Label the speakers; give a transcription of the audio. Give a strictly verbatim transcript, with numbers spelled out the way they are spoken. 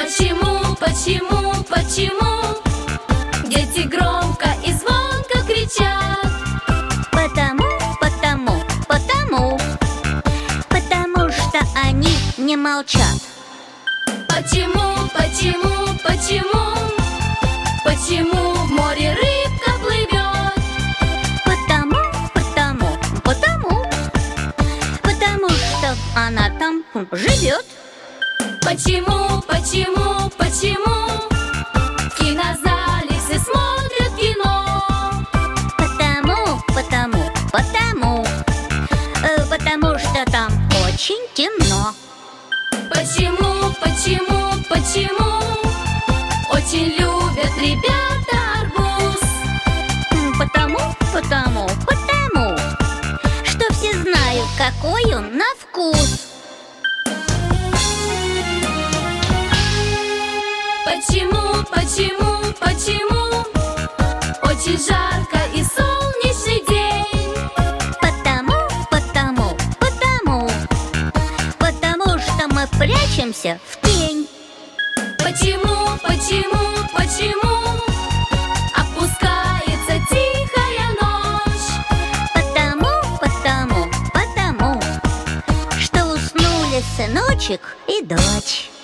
Speaker 1: Почему, почему, почему дети громко и звонко кричат?
Speaker 2: Потому, потому, потому, потому что они не молчат.
Speaker 1: Почему, почему, почему, почему в море рыбка плывет?
Speaker 2: Потому, потому, потому, потому что она там живет.
Speaker 1: Почему, почему, почему в кинозале все смотрят кино?
Speaker 2: Потому, потому, потому, э, потому что там очень темно.
Speaker 1: Почему, почему, почему очень любят ребята арбуз?
Speaker 2: Потому, потому, потому, что все знают, какой он на вкус.
Speaker 1: Почему, почему, почему очень жарко и солнечный день?
Speaker 2: Потому, потому, потому, потому что мы прячемся в тень.
Speaker 1: Почему, почему, почему опускается тихая ночь?
Speaker 2: Потому, потому, потому, что уснули сыночек и дочь.